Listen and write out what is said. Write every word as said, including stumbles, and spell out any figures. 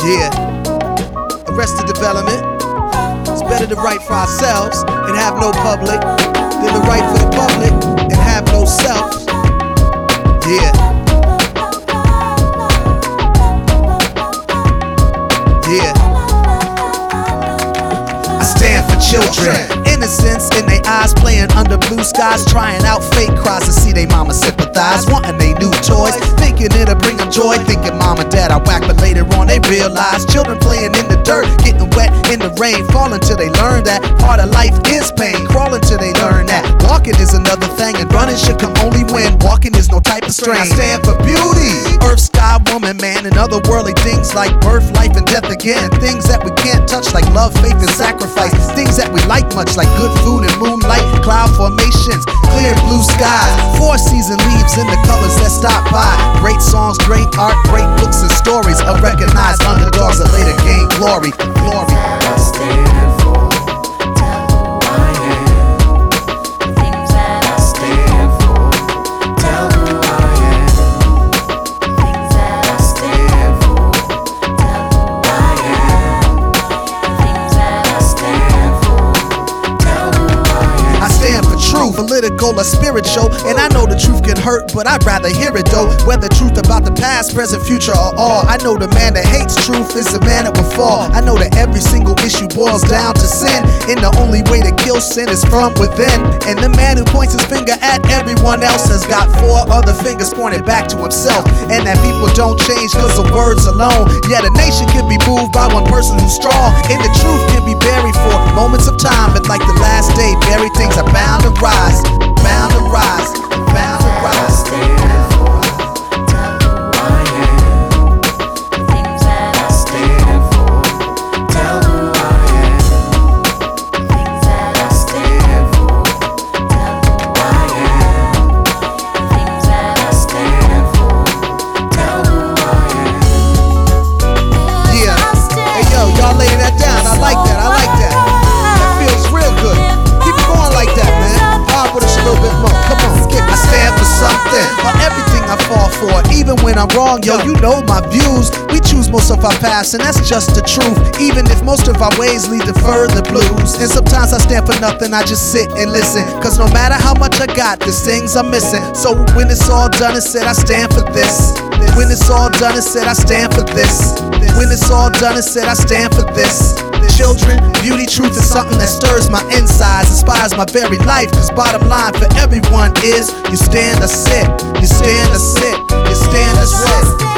Yeah, Arrested Development. It's better to write for ourselves and have no public than to write for the public and have no self. Yeah. Yeah. I stand for children. Innocence in their eyes, playing under blue skies, trying out fake cries to see they mama sympathize, wanting they new toys, thinking it'll bring them joy, thinking mom and dad are whack, but later on they realize children playing in the dirt, getting wet in the rain, falling till they learn that part of life is pain, crawling till they learn that walking is another thing, and running should come only when walking is no type of strain. I stand for beauty, earth, sky, woman, man, and other worldly things like birth, life, and death again, things that we can't touch like love, faith, and sacrifice, things that we like much like good food and moonlight, cloud formations, clear blue skies, four season leaves in the colors that stop by, great songs, great art, great books and stories of recognized underdogs that later gain glory. Glory. I stand for, tell who I am. The things that I stand for, tell who I am. The things that I stand for, tell who I am. The things that I stand for, tell who I am. I stand for truth, political or spiritual, and I know the truth can hurt, but I'd rather hear it though. Whether truth about the past, present, future, or all, I know the man that hates truth is the man that will fall. I know that every single issue boils down to sin, and the only way to kill sin is from within. And the man who points his finger at everyone else has got four other fingers pointed back to himself. And that people don't change cause of words alone. Yet a nation can be moved by one person who's strong, and the truth can be buried for moments of time, but like the last day, buried things are bound to rise, bound to rise, bound to rise. I stand for, tell who I am. The things that I stand for, tell who I am. The things that I stand for, tell who I am. The things that I stand for, tell who I am. Yeah. Hey yo, y'all lay that down. I like that. I like that. That feels real good. Keep it going like that, man. Hard with us a little bit more. Come on, skip. I stand for something, or everything I fall for, even when I'm wrong. Yo, you know my views. We choose most of our paths, and that's just the truth. Even if most of our ways lead to further blues. And sometimes I stand for nothing. I just sit and listen. Cause no matter how much I got, there's things I'm missing. So when it's all done and said, I stand for this. When it's all done and said, I stand for this. When it's all done and said, I stand for this. Children, beauty, truth is something that stirs my insides, inspires my very life. Cause bottom line for everyone is, you stand or sit, you stand or sit, you stand or sit.